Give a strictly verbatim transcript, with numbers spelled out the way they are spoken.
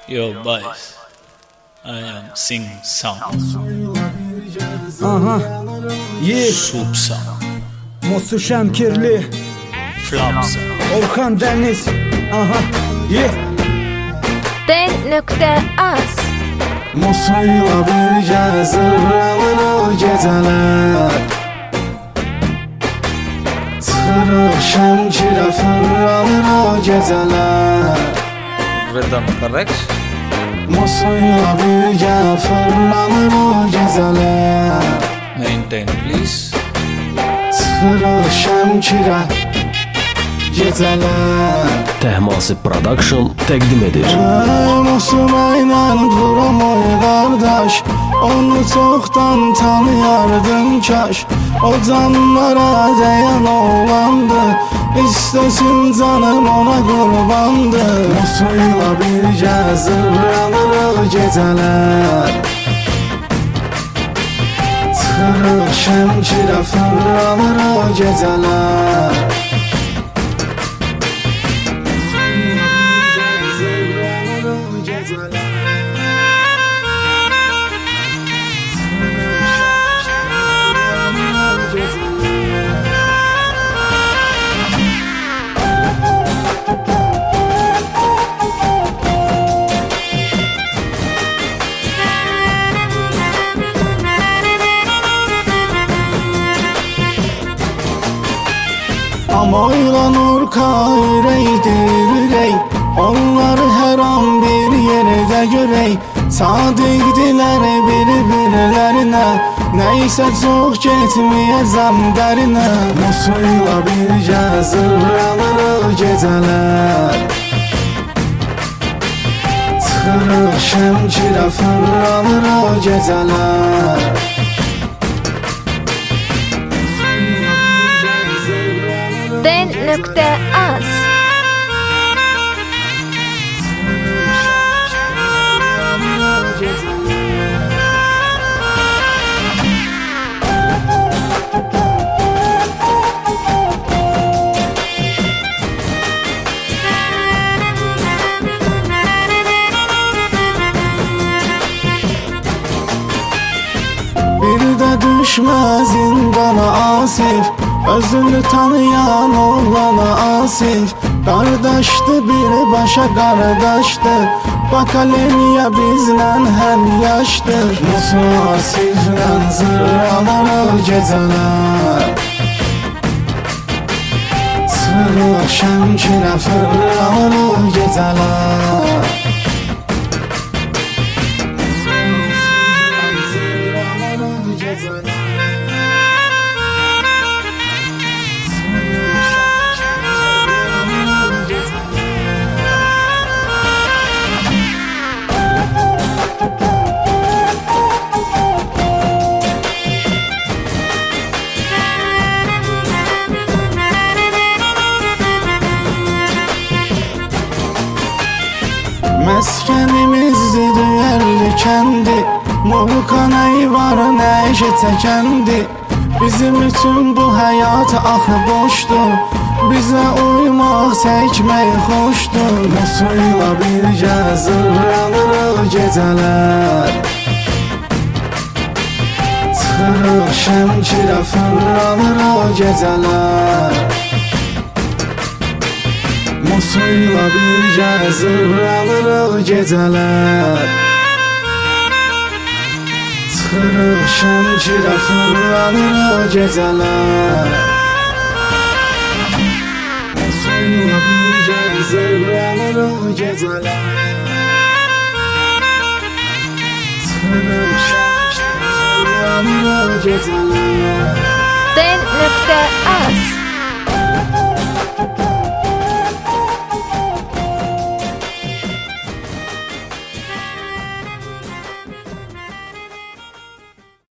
Yo boys, I am sing song. Aha, ye Soup song. Musu Şəmkirli, Flop song. Orxan Dəniz. Aha, ye D.Az Musuyla birgə zırralır o gecələr Çıxırıq Şəmkirə fırlanır o gecələr Rhythm correct? Musuyla birgə fırlanır o gecələr Maintain please. Çıxırıq Şəmkirə gecələr Təhmasib Production təqdim edir. Musuma ilə duram oy qardaş Onu çoxdan tanıyardım kaş O canlara dəyən oğlandı İstəsin canım ona qurbandı Musuyla birgə zırralır gecələr Çıxırıq Şəmkirə fırlanır o gecələr Amoyla Nurka ürəkdir ürək Onları hər an bir yerdə görək Sadiqdilər bir-birlərinə Nəysə çox getməyəzəm dərinə Musuyla birgə zırralır gecələr Çıxırıq Şəmkirə fırlanır o gecələr D.Az Bir də düşməz zindana Asif Özünü tanıyan oğlana Asif Qardaşdı birbaşa qardaşdı Bakalemiya bizlə həm yaşdır Musu Asiflə zırralır gecələr Çıxırıq Şəmkirə fırlanır gecələr Məskənimizdir düyərli kəndi Murkan eyvar nəşə çəkəndi Bizim üçün bu həyat axı boşdur Bizə uymaq, çəkmək xoşdur Musuyla birgə zırralır gecələr Çıxırıq Şəmkirə fırlanır gecələr Musuyla birgə zırralır gecələr Çıxırıq Şəmkirə fırlanır gecələr Musuyla birgə zırralır gecələr Çıxırıq Şəmkirə fırlanır gecələr D.Az